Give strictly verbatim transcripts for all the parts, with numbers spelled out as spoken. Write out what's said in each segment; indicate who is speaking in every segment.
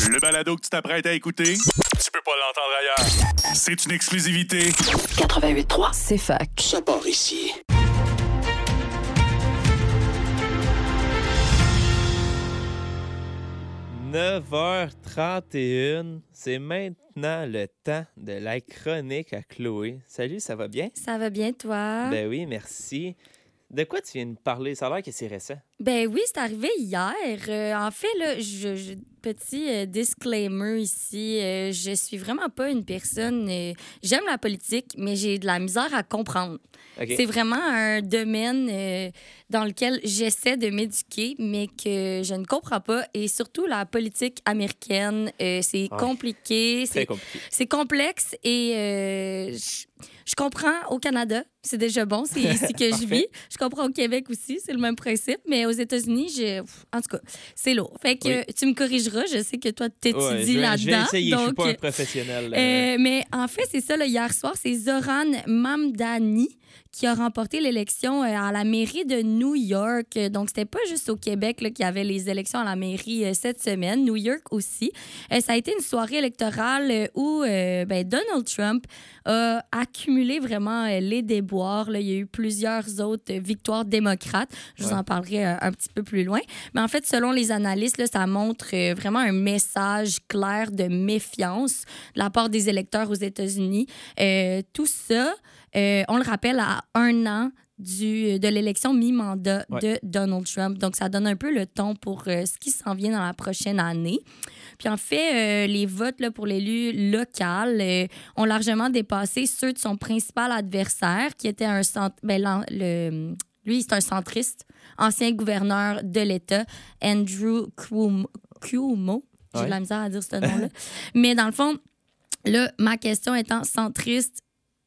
Speaker 1: Le balado que tu t'apprêtes à écouter, tu peux pas l'entendre ailleurs. C'est une exclusivité.
Speaker 2: quatre-vingt-huit trois,
Speaker 3: C'est fac.
Speaker 2: ça part ici.
Speaker 4: neuf heures trente et une, c'est maintenant le temps de la chronique à Chloé. Salut, ça va bien?
Speaker 5: Ça va bien, toi?
Speaker 4: Ben oui, merci. De quoi tu viens de parler? Ça a l'air que c'est récent.
Speaker 5: Ben oui, c'est arrivé hier. Euh, en fait, là, je, je- petit euh, disclaimer ici, euh, je suis vraiment pas une personne... euh, j'aime la politique, mais j'ai de la misère à comprendre.
Speaker 4: OK.
Speaker 5: C'est vraiment un domaine euh, dans lequel j'essaie de m'éduquer, mais que je ne comprends pas. Et surtout, la politique américaine, euh, c'est
Speaker 4: Ouais.
Speaker 5: compliqué,
Speaker 4: Très
Speaker 5: c'est
Speaker 4: compliqué.
Speaker 5: c'est complexe et euh, je, je comprends au Canada, c'est déjà bon, c'est ici que je
Speaker 4: Parfait.
Speaker 5: vis. Je comprends au Québec aussi, c'est le même principe, mais aux États-Unis, je, en tout cas, c'est lourd. Fait que
Speaker 4: Oui.
Speaker 5: tu me corrigeras, je sais que toi, tu
Speaker 4: Ouais,
Speaker 5: t'étudies
Speaker 4: je vais,
Speaker 5: là-dedans.
Speaker 4: je vais essayer, je suis
Speaker 5: donc,
Speaker 4: pas un professionnel. euh,
Speaker 5: euh, mais en fait, c'est ça, là, hier soir, c'est Zoran Mamdani qui a remporté l'élection euh, à la mairie de New York. Euh, Donc, c'était pas juste au Québec là, qu'il y avait les élections à la mairie euh, cette semaine, New York aussi. Euh, ça a été une soirée électorale euh, où euh, ben, Donald Trump a accumulé vraiment euh, les déboires. Là. Il y a eu plusieurs autres euh, victoires démocrates. Je vous
Speaker 4: Ouais.
Speaker 5: en parlerai euh, un petit peu plus loin. Mais en fait, selon les analystes, là, ça montre euh, vraiment un message clair de méfiance de la part des électeurs aux États-Unis. Euh, tout ça, euh, on le rappelle, à un an du, de l'élection mi-mandat
Speaker 4: Ouais.
Speaker 5: de Donald Trump. Donc, ça donne un peu le ton pour euh, ce qui s'en vient dans la prochaine année. Puis en fait, euh, les votes là, pour l'élu local euh, ont largement dépassé ceux de son principal adversaire, qui était un cent... ben, l'en- le... lui, c'est un centriste, ancien gouverneur de l'État, Andrew Cuomo. Cuomo. J'ai
Speaker 4: Ouais.
Speaker 5: de la misère à dire ce nom-là. Mais dans le fond, là, ma question étant centriste,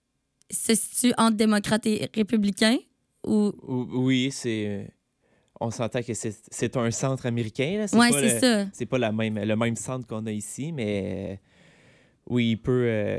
Speaker 5: se situe entre démocrates et républicains ou...
Speaker 4: ou- Oui, c'est. euh, On s'entend que c'est c'est un centre américain. Là. C'est
Speaker 5: Oui,
Speaker 4: pas
Speaker 5: c'est
Speaker 4: le-
Speaker 5: ça.
Speaker 4: C'est pas la même, le même centre qu'on a ici, mais euh, oui, il peut. euh,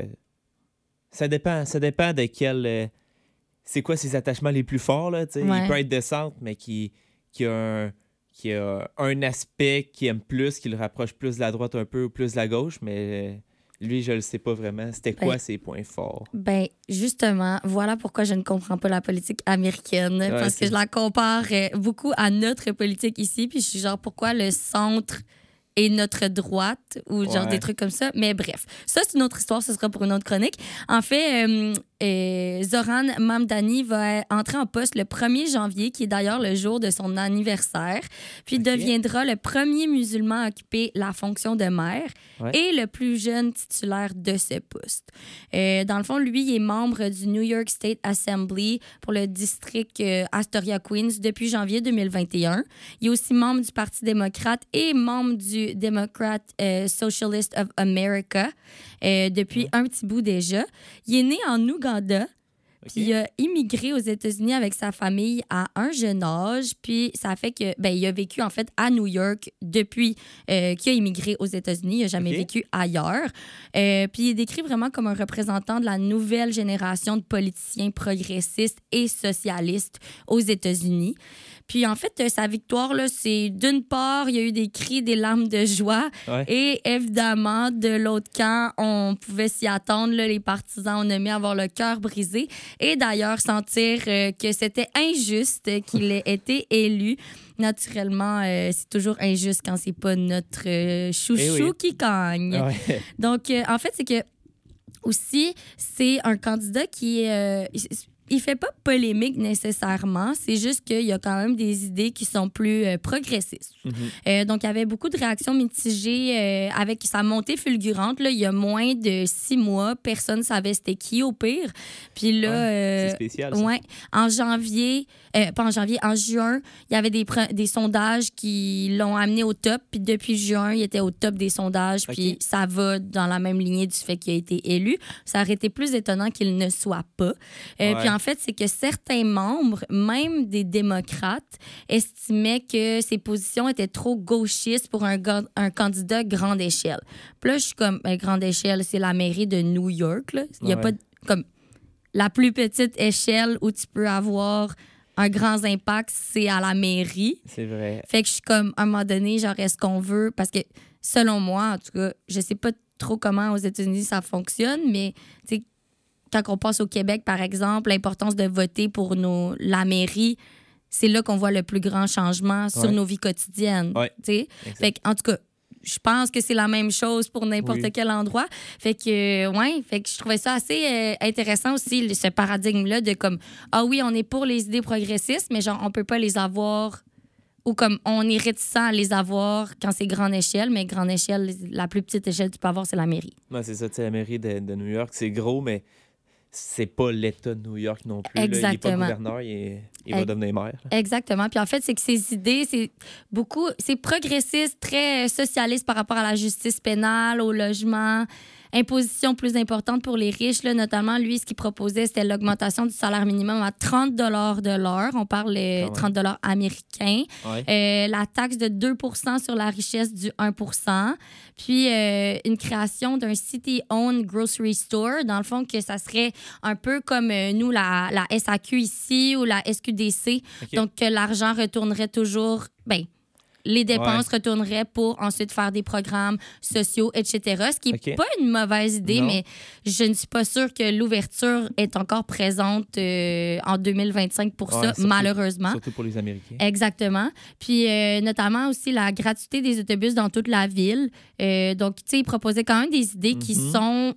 Speaker 4: ça dépend. Ça dépend de quel. euh, c'est quoi ses attachements les plus forts, là, tu sais.
Speaker 5: Ouais.
Speaker 4: Il peut être de centre, mais qui, qui, a un, qui a un aspect qu'il aime plus, qui le rapproche plus de la droite un peu ou plus de la gauche, mais euh, lui, je le sais pas vraiment. C'était quoi
Speaker 5: Ben,
Speaker 4: ses points forts?
Speaker 5: Ben, justement, voilà pourquoi je ne comprends pas la politique américaine. parce que
Speaker 4: c'est-
Speaker 5: je la compare euh, beaucoup à notre politique ici. Puis je suis genre, pourquoi le centre et notre droite ou genre
Speaker 4: Ouais.
Speaker 5: des trucs comme ça. Mais bref, ça, c'est une autre histoire. Ce sera pour une autre chronique. En fait, euh, euh, Zoran Mamdani va entrer en poste le premier janvier, qui est d'ailleurs le jour de son anniversaire. Puis
Speaker 4: Ok.
Speaker 5: deviendra le premier musulman à occuper la fonction de maire
Speaker 4: Ouais.
Speaker 5: et le plus jeune titulaire de ce poste. Euh, dans le fond, lui, il est membre du New York State Assembly pour le district euh, Astoria-Queens depuis janvier deux mille vingt et un. Il est aussi membre du Parti démocrate et membre du Democrat euh, Socialist of America euh, depuis un petit bout déjà. Il est né en Ouganda. Puis il a immigré aux États-Unis avec sa famille à un jeune âge. Puis ça fait que ben il a vécu en fait à New York depuis euh, qu'il a immigré aux États-Unis. Il n'a jamais
Speaker 4: OK.
Speaker 5: vécu ailleurs. Euh, puis il est décrit vraiment comme un représentant de la nouvelle génération de politiciens progressistes et socialistes aux États-Unis. Puis en fait, euh, sa victoire, là, c'est d'une part, il y a eu des cris, des larmes de joie.
Speaker 4: Ouais.
Speaker 5: Et évidemment, de l'autre camp, on pouvait s'y attendre. Là, les partisans ont aimé avoir le cœur brisé. Et d'ailleurs, sentir euh, que c'était injuste qu'il ait été élu. Naturellement, euh, c'est toujours injuste quand c'est pas notre euh, chouchou
Speaker 4: Eh oui.
Speaker 5: qui gagne.
Speaker 4: Ouais.
Speaker 5: Donc, euh, en fait, c'est que aussi, c'est un candidat qui euh, il- il fait pas polémique nécessairement, c'est juste qu'il y a quand même des idées qui sont plus euh, progressistes.
Speaker 4: Mhm.
Speaker 5: Euh, donc, il y avait beaucoup de réactions mitigées euh, avec sa montée fulgurante. Là, il y a moins de six mois, personne ne savait c'était qui au pire. Puis là,
Speaker 4: Ouais,
Speaker 5: euh,
Speaker 4: c'est spécial, ça.
Speaker 5: ouais, en janvier, euh, pas en janvier, en juin, il y avait des, pre- des sondages qui l'ont amené au top. Puis depuis juin, il était au top des sondages. Puis
Speaker 4: OK.
Speaker 5: ça va dans la même lignée du fait qu'il a été élu. Ça aurait été plus étonnant qu'il ne soit pas. Euh,
Speaker 4: Ouais.
Speaker 5: Puis en fait, c'est que certains membres, même des démocrates, estimaient que ses positions étaient trop gauchistes pour un, ga- un candidat grande échelle. Puis là, je suis comme, ben, grande échelle, c'est la mairie de New York. Là. Il n'y a
Speaker 4: Ouais.
Speaker 5: pas de- comme la plus petite échelle où tu peux avoir un grand impact, c'est à la mairie.
Speaker 4: C'est vrai.
Speaker 5: Fait que je suis comme, à un moment donné, genre, est-ce qu'on veut... Parce que selon moi, en tout cas, je sais pas trop comment aux États-Unis ça fonctionne, mais tu sais, quand on passe au Québec, par exemple, l'importance de voter pour nos, la mairie, c'est là qu'on voit le plus grand changement sur
Speaker 4: Ouais.
Speaker 5: nos vies quotidiennes.
Speaker 4: Ouais.
Speaker 5: tu sais. Fait que, en tout cas, je pense que c'est la même chose pour n'importe
Speaker 4: Oui.
Speaker 5: quel endroit. Fait que, euh, ouais, fait que je trouvais ça assez euh, intéressant aussi, ce paradigme-là de comme, ah oui, on est pour les idées progressistes, mais genre, on peut pas les avoir, ou comme, on est réticent à les avoir quand c'est grande échelle, mais grande échelle, la plus petite échelle que tu peux avoir, c'est la mairie.
Speaker 4: Ouais, c'est ça, tu sais, la mairie de, de New York, c'est gros, mais c'est pas l'État de New York non plus. Là. Il n'est pas
Speaker 5: Exactement.
Speaker 4: gouverneur, il, est- il va
Speaker 5: Ex-
Speaker 4: devenir maire. là.
Speaker 5: Exactement. Puis en fait, c'est que ces idées, c'est beaucoup, c'est progressiste, très socialiste par rapport à la justice pénale, au logement, imposition plus importante pour les riches. Là, notamment, lui, ce qu'il proposait, c'était l'augmentation du salaire minimum à trente dollars de l'heure. On parle euh,
Speaker 4: Quand même.
Speaker 5: trente dollars américains.
Speaker 4: Ouais.
Speaker 5: Euh, la taxe de deux pour cent sur la richesse du un pour cent. Puis euh, une création d'un city-owned grocery store. Dans le fond, que ça serait un peu comme euh, nous, la, la S A Q ici ou la S Q D C.
Speaker 4: OK.
Speaker 5: Donc, que l'argent retournerait toujours... Ben, les dépenses retourneraient pour ensuite faire des programmes sociaux, et cetera. Ce qui n'est
Speaker 4: OK.
Speaker 5: pas une mauvaise idée,
Speaker 4: Non.
Speaker 5: mais je ne suis pas sûre que l'ouverture est encore présente euh, en deux mille vingt-cinq pour
Speaker 4: Ouais,
Speaker 5: ça,
Speaker 4: surtout-
Speaker 5: malheureusement.
Speaker 4: Surtout pour les Américains.
Speaker 5: Exactement. Puis, euh, notamment aussi la gratuité des autobus dans toute la ville. Euh, donc, tu sais, il proposait quand même des idées qui
Speaker 4: Mhm.
Speaker 5: sont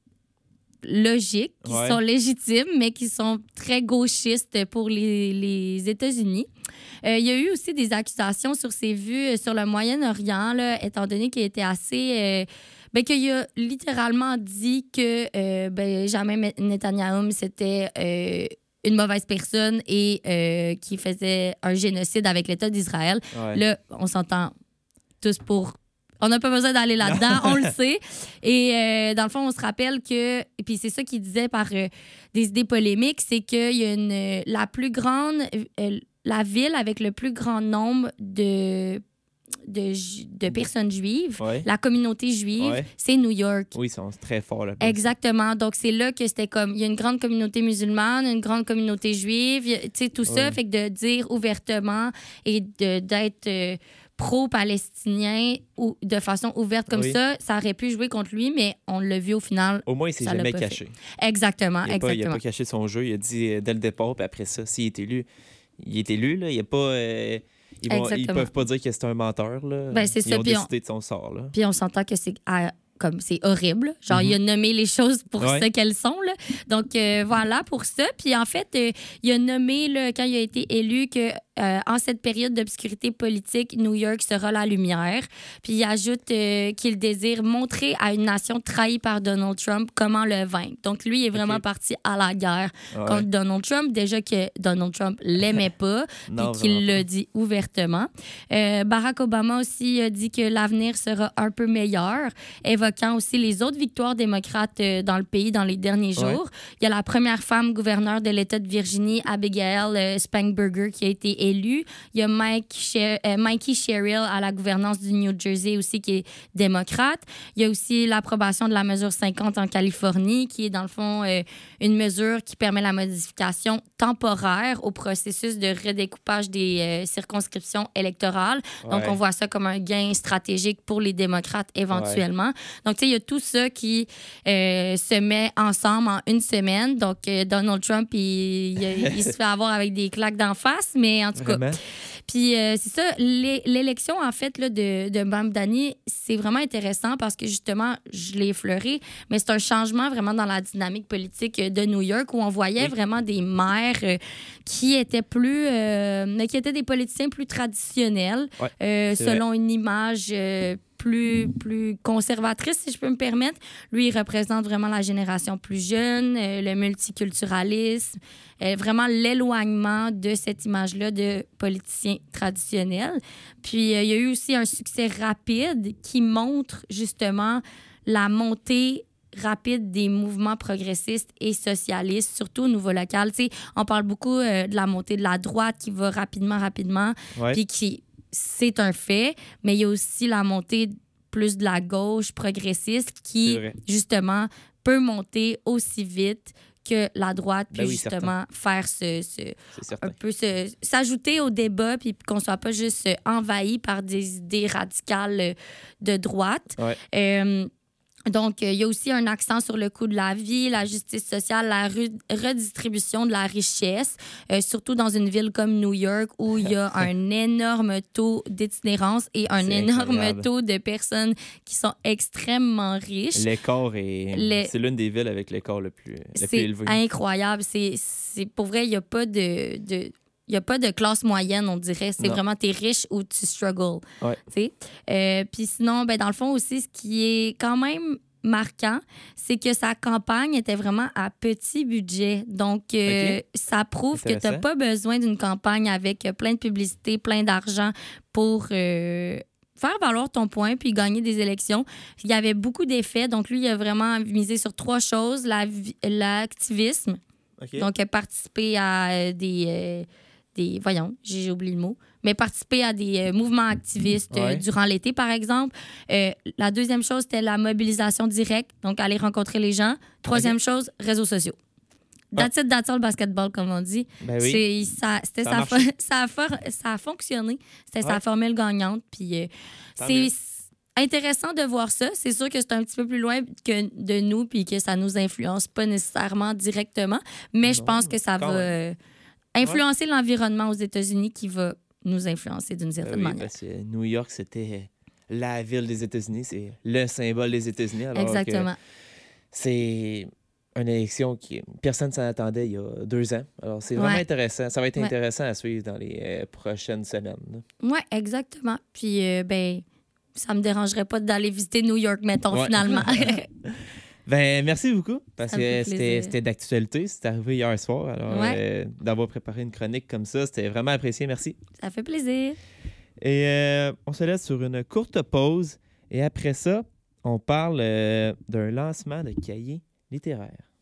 Speaker 5: logiques, qui
Speaker 4: Ouais.
Speaker 5: sont légitimes, mais qui sont très gauchistes pour les, les États-Unis. Euh, il y a eu aussi des accusations sur ses vues euh, sur le Moyen-Orient, là, étant donné qu'il était assez... Euh, ben, qu'il a littéralement dit que euh, Benjamin Netanyahou, c'était... Euh, une mauvaise personne et euh, qui faisait un génocide avec l'État d'Israël.
Speaker 4: Ouais.
Speaker 5: Là, on s'entend tous pour... On n'a pas besoin d'aller là-dedans, on le sait. Et euh, dans le fond, on se rappelle que... Et puis c'est ça qu'il disait par euh, des idées polémiques, c'est qu'il y a une... euh, La plus grande... euh, la ville avec le plus grand nombre de... De, ju- de personnes juives,
Speaker 4: Ouais.
Speaker 5: la communauté juive,
Speaker 4: Ouais.
Speaker 5: c'est New York.
Speaker 4: Oui, ils sont très forts là.
Speaker 5: Exactement. Donc, c'est là que c'était comme... Il y a une grande communauté musulmane, une grande communauté juive, il y a- tu sais, tout ça.
Speaker 4: Ouais.
Speaker 5: Fait que de dire ouvertement et de- d'être euh, pro-palestinien ou de façon ouverte comme
Speaker 4: Oui.
Speaker 5: ça, ça aurait pu jouer contre lui, mais on l'a vu au final.
Speaker 4: Au moins, il s'est
Speaker 5: Ça l'a
Speaker 4: jamais
Speaker 5: pas
Speaker 4: caché.
Speaker 5: Exactement,
Speaker 4: Il n'a pas, il a
Speaker 5: exactement.
Speaker 4: pas caché son jeu. Il a dit euh, dès le départ, puis après ça, s'il est élu, il est élu. Là. Il a pas, euh, ils, vont, ils
Speaker 5: Exactement.
Speaker 4: peuvent pas dire que c'est un menteur. Là.
Speaker 5: Ben, c'est
Speaker 4: ils
Speaker 5: ça,
Speaker 4: ont
Speaker 5: puis on-
Speaker 4: décidé de son sort. Là.
Speaker 5: Puis on s'entend que c'est à- comme c'est horrible. Genre,
Speaker 4: Mhm.
Speaker 5: il a nommé les choses pour
Speaker 4: Ouais.
Speaker 5: ce qu'elles sont. Là. Donc, euh, voilà pour ça. Puis en fait, euh, il a nommé, là, quand il a été élu, que euh, en cette période d'obscurité politique, New York sera la lumière. Puis il ajoute euh, qu'il désire montrer à une nation trahie par Donald Trump comment le vaincre. Donc, lui, il est vraiment
Speaker 4: Ok.
Speaker 5: parti à la guerre
Speaker 4: Ouais.
Speaker 5: contre Donald Trump. Déjà que Donald Trump l'aimait pas,
Speaker 4: Non,
Speaker 5: puis qu'il
Speaker 4: vraiment
Speaker 5: l'a
Speaker 4: pas.
Speaker 5: dit ouvertement. Euh, Barack Obama aussi a dit que l'avenir sera un peu meilleur, évoquant aussi les autres victoires démocrates euh, dans le pays dans les derniers
Speaker 4: Ouais.
Speaker 5: jours. Il y a la première femme gouverneure de l'État de Virginie, Abigail euh, Spanberger, qui a été élue. Il y a Mike Sher- euh, Mikey Sherrill à la gouvernance du New Jersey aussi, qui est démocrate. Il y a aussi l'approbation de la mesure cinquante en Californie, qui est dans le fond euh, une mesure qui permet la modification temporaire au processus de redécoupage des euh, circonscriptions électorales. Donc,
Speaker 4: Ouais.
Speaker 5: on voit ça comme un gain stratégique pour les démocrates éventuellement. Donc, tu sais, il y a tout ça qui euh, se met ensemble en une semaine. Donc, euh, Donald Trump, il, il- il se fait avoir avec des claques d'en face, mais en tout cas...
Speaker 4: Vraiment?
Speaker 5: Puis euh, c'est ça, l'é- l'élection, en fait, là, de, de Mamdani, c'est vraiment intéressant parce que, justement, je l'ai effleuré, mais c'est un changement vraiment dans la dynamique politique de New York où on voyait
Speaker 4: Oui.
Speaker 5: vraiment des maires euh, qui étaient plus... euh, qui étaient des politiciens plus traditionnels,
Speaker 4: Ouais,
Speaker 5: euh,
Speaker 4: c'est
Speaker 5: selon une image... euh, plus, plus conservatrice, si je peux me permettre. Lui, il représente vraiment la génération plus jeune, euh, le multiculturalisme, euh, vraiment l'éloignement de cette image-là de politicien traditionnel. Puis, euh, il y a eu aussi un succès rapide qui montre justement la montée rapide des mouvements progressistes et socialistes, surtout au niveau local. Tu sais, on parle beaucoup euh, de la montée de la droite qui va rapidement, rapidement,
Speaker 4: Ouais.
Speaker 5: puis qui, c'est un fait, mais il y a aussi la montée plus de la gauche progressiste
Speaker 4: C'est
Speaker 5: qui,
Speaker 4: vrai.
Speaker 5: justement, peut monter aussi vite que la droite, puis
Speaker 4: Ben oui,
Speaker 5: justement faire ce, ce
Speaker 4: C'est certain.
Speaker 5: un peu se- s'ajouter au débat, puis qu'on soit pas juste envahi par des idées radicales de droite.
Speaker 4: Ouais.
Speaker 5: Euh, Donc, euh, il y a aussi un accent sur le coût de la vie, la justice sociale, la ru- redistribution de la richesse, euh, surtout dans une ville comme New York où il y a un énorme taux d'itinérance et un
Speaker 4: C'est
Speaker 5: énorme
Speaker 4: incroyable.
Speaker 5: taux de personnes qui sont extrêmement riches.
Speaker 4: L'écart est.
Speaker 5: Les-
Speaker 4: C'est l'une des villes avec l'écart le plus, le plus
Speaker 5: C'est
Speaker 4: élevé.
Speaker 5: incroyable. C'est, c'est, pour vrai, il n'y a pas de... de il n'y a pas de classe moyenne, on dirait. C'est
Speaker 4: Non.
Speaker 5: vraiment, t'es riche ou tu struggles.
Speaker 4: Ouais.
Speaker 5: Tu sais. Euh, Puis sinon, ben, dans le fond aussi, ce qui est quand même marquant, c'est que sa campagne était vraiment à petit budget. Donc, euh,
Speaker 4: OK.
Speaker 5: ça prouve que tu n'as
Speaker 4: Intéressant.
Speaker 5: pas besoin d'une campagne avec euh, plein de publicité, plein d'argent pour euh, faire valoir ton point puis gagner des élections. Il y avait beaucoup d'effets. Donc, lui, il a vraiment misé sur trois choses. La vi- L'activisme,
Speaker 4: OK.
Speaker 5: donc euh, participer à euh, des... euh, des, voyons, j'ai j'ai oublié le mot, mais participer à des euh, mouvements activistes euh,
Speaker 4: Ouais.
Speaker 5: durant l'été, par exemple. Euh, la deuxième chose, c'était la mobilisation directe, donc aller rencontrer les gens. Troisième chose, réseaux sociaux. That's it, that's all basketball, comme on dit.
Speaker 4: Ben oui.
Speaker 5: C'est- ça, c'était
Speaker 4: Ça
Speaker 5: sa
Speaker 4: marche.
Speaker 5: fo- ça, a for- ça a fonctionné. C'était
Speaker 4: Ouais.
Speaker 5: sa formule gagnante. Puis euh,
Speaker 4: Tant
Speaker 5: c'est
Speaker 4: mieux.
Speaker 5: s- intéressant de voir ça. C'est sûr que c'est un petit peu plus loin que de nous puis que ça nous influence pas nécessairement directement, mais je
Speaker 4: Non,
Speaker 5: pense que ça
Speaker 4: quand
Speaker 5: va
Speaker 4: même.
Speaker 5: euh, influencer l'environnement aux États-Unis qui va nous influencer d'une
Speaker 4: Ben
Speaker 5: certaine
Speaker 4: oui,
Speaker 5: manière.
Speaker 4: parce que New York, c'était la ville des États-Unis. C'est le symbole des États-Unis. alors que
Speaker 5: Exactement.
Speaker 4: C'est une élection qui personne ne s'en attendait il y a deux ans. Alors, c'est vraiment
Speaker 5: Ouais.
Speaker 4: intéressant. Ça va être
Speaker 5: Ouais.
Speaker 4: intéressant à suivre dans les euh, prochaines semaines. là.
Speaker 5: Oui, exactement. Puis, euh, ben, ça me dérangerait pas d'aller visiter New York, mettons,
Speaker 4: Ouais.
Speaker 5: finalement.
Speaker 4: Ben, merci beaucoup, parce
Speaker 5: Ça me fait
Speaker 4: que c'était
Speaker 5: plaisir.
Speaker 4: c'était d'actualité. C'est arrivé hier soir. Alors,
Speaker 5: Ouais.
Speaker 4: euh, d'avoir préparé une chronique comme ça, c'était vraiment apprécié. Merci.
Speaker 5: Ça fait plaisir.
Speaker 4: Et euh, on se laisse sur une courte pause. Et après ça, on parle euh, d'un lancement de cahier littéraire.